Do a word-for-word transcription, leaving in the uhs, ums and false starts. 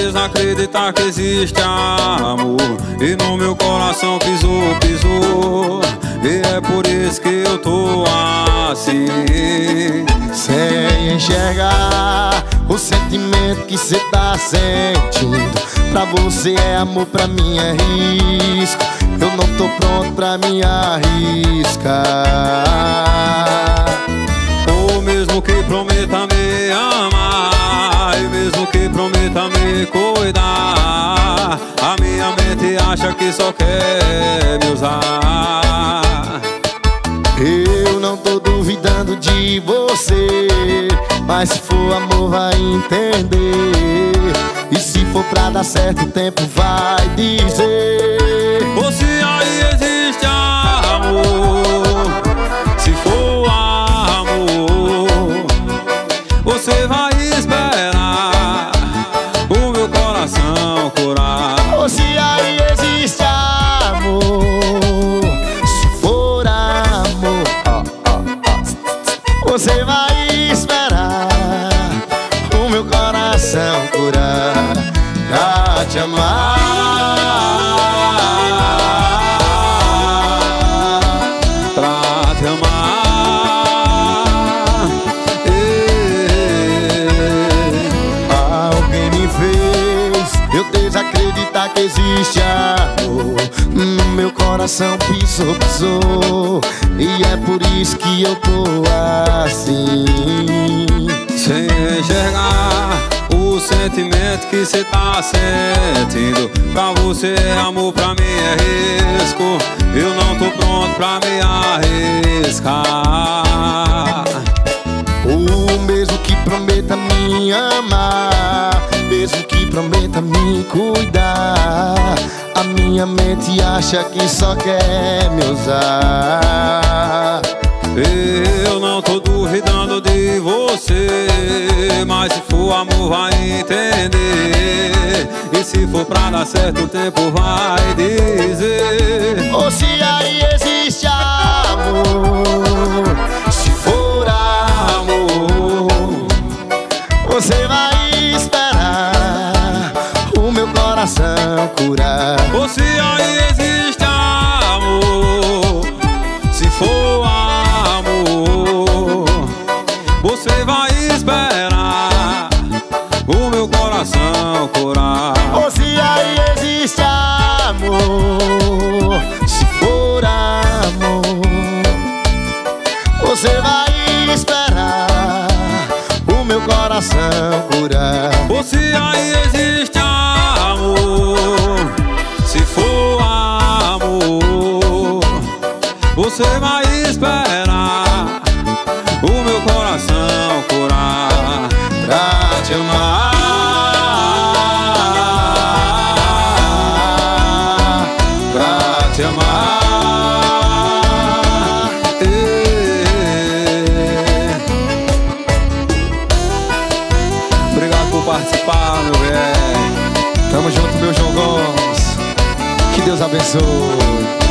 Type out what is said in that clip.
desacreditar que existe amor, e no meu coração pisou, pisou, e é por isso que eu tô assim, sem enxergar o sentimento que cê tá sentindo. Pra você é amor, pra mim é risco. Eu não tô pronto pra me arriscar. Ou mesmo que prometa me amar, e mesmo que prometa me cuidar, a minha mente acha que só quer me usar. Eu não tô duvidando de você, mas se for amor vai entender. E se for pra dar certo, o tempo vai dizer. Ou se aí existe amor, se for amor, você vai esperar o meu coração curar. Ou se aí existe amor, se for amor, você vai esperar o meu coração curar. Pra te amar, pra te amar. Alguém me fez eu desacreditar que existe amor. No meu coração pisou, pisou, e é por isso que eu tô assim, sem enxergar o sentimento que cê tá sentindo. Pra você é amor, pra mim é risco. Eu não tô pronto pra me arriscar. O mesmo que prometa me amar, mesmo que prometa me cuidar, a minha mente acha que só quer me usar. Eu não tô duvidando de você, mas se for amor vai entender. E se for pra dar certo, o tempo vai dizer. Ou se aí existe amor, se for amor, você vai esperar o meu coração curar. Ou se aí existe amor, se for amor, você vai esperar o meu coração curar. Ou se aí existe amor, se for amor, você vai esperar o meu coração curar. Ou se aí existe amor, se for amor, você vai esperar o meu coração curar. Pra te amar, Pra te amar. Obrigado por participar, meu velho. tamo junto, meu João Gomes. Que Deus abençoe.